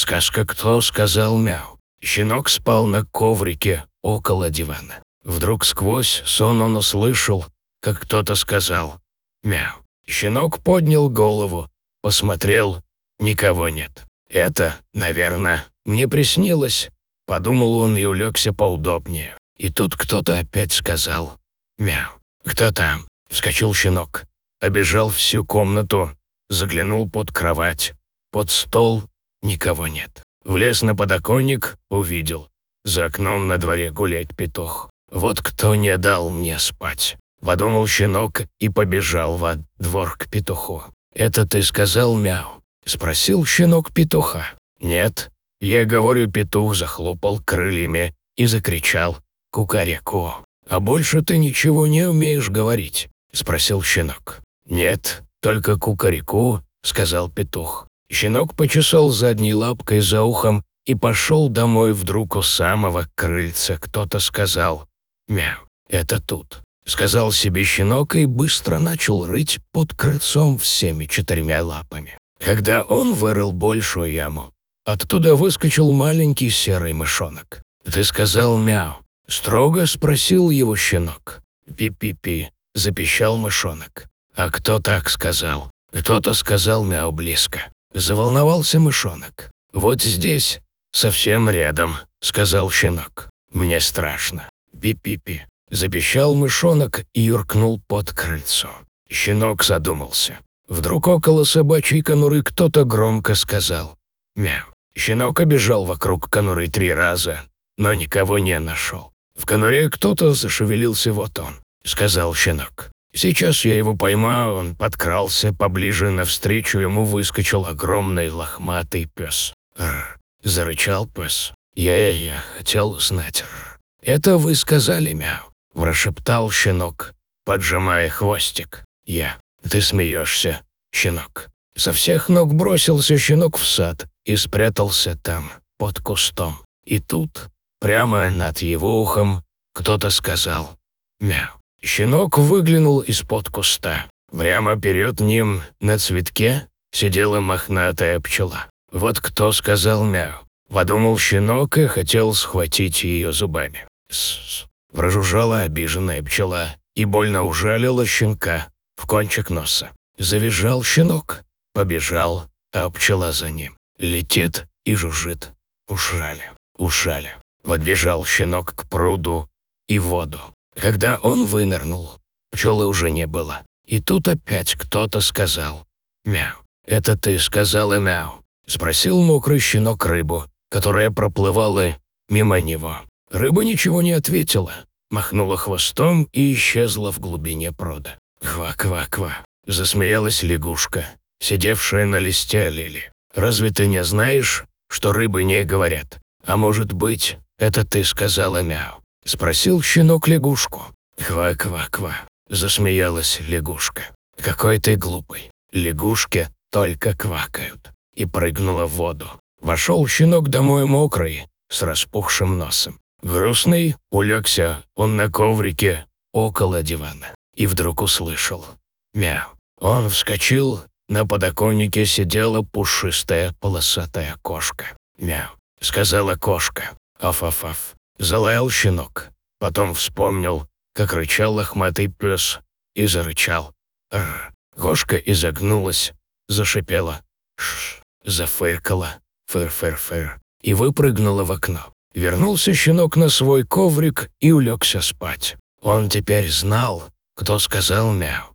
Сказка «Кто сказал мяу». Щенок спал на коврике около дивана. Вдруг сквозь сон он услышал, как кто-то сказал «мяу». Щенок поднял голову, посмотрел, никого нет. «Это, наверное, мне приснилось», — подумал он и улегся поудобнее. И тут кто-то опять сказал «мяу». «Кто там?» — вскочил щенок. Обежал всю комнату, заглянул под кровать, под стол, никого нет. Влез на подоконник, увидел. За окном на дворе гуляет петух. «Вот кто не дал мне спать», — подумал щенок и побежал во двор к петуху. «Это ты сказал мяу?» — спросил щенок петуха. «Нет, я говорю, петух захлопал крыльями и закричал «кукареку». «А больше ты ничего не умеешь говорить?» — спросил щенок. «Нет, только кукареку», — сказал петух. Щенок почесал задней лапкой за ухом и пошел домой. Вдруг у самого крыльца кто-то сказал «мяу». «Это тут», — сказал себе щенок и быстро начал рыть под крыльцом всеми 4 лапами. Когда он вырыл большую яму, оттуда выскочил маленький серый мышонок. «Ты сказал мяу?» — строго спросил его щенок. «Пи-пи-пи», — запищал мышонок. «А кто так сказал?» «Кто-то сказал мяу близко». Заволновался мышонок. «Вот здесь, совсем рядом», — сказал щенок. «Мне страшно». «Пи-пи-пи», — запищал мышонок и юркнул под крыльцо. Щенок задумался. Вдруг около собачьей конуры кто-то громко сказал «мяу». Щенок обежал вокруг конуры 3 раза, но никого не нашел. «В конуре кто-то зашевелился, вот он», — сказал щенок. «Сейчас я его поймаю». Он подкрался поближе, навстречу ему выскочил огромный лохматый пес. «Рр», — зарычал пес. «Я хотел знать, рр». «Это вы сказали мяу», — прошептал щенок, поджимая хвостик. «Я». «Ты смеешься, щенок». Со всех ног бросился щенок в сад и спрятался там, под кустом. И тут, прямо над его ухом, кто-то сказал «мяу». Щенок выглянул из-под куста. Прямо перед ним на цветке сидела мохнатая пчела. «Вот кто сказал мяу», — подумал щенок и хотел схватить ее зубами. «С-с-с», — прожужжала обиженная пчела и больно ужалила щенка в кончик носа. Завизжал щенок, побежал, а пчела за ним. Летит и жужжит. «Ужали, ужали». Подбежал щенок к пруду и воду. Когда он вынырнул, пчелы уже не было. И тут опять кто-то сказал «мяу». «Это ты сказала мяу?» — спросил мокрый щенок рыбу, которая проплывала мимо него. Рыба ничего не ответила, махнула хвостом и исчезла в глубине пруда. «Ква-ква-ква», — засмеялась лягушка, сидевшая на листе лилии. «Разве ты не знаешь, что рыбы не говорят? А может быть, это ты сказала мяу?» — спросил щенок лягушку. «Ква-ква-ква», — засмеялась лягушка. «Какой ты глупый. Лягушки только квакают». И прыгнула в воду. Вошел щенок домой мокрый, с распухшим носом. Грустный улегся он на коврике около дивана. И вдруг услышал мяу. Он вскочил, на подоконнике сидела пушистая полосатая кошка. «Мяу», — сказала кошка. «Аф-аф-аф». Залаял щенок. Потом вспомнил, как рычал лохматый пес, и зарычал. «Рр». Кошка изогнулась, зашипела. «Ш-ш», зафыркала. «Фыр-фыр-фыр». И выпрыгнула в окно. Вернулся щенок на свой коврик и улегся спать. Он теперь знал, кто сказал мяу.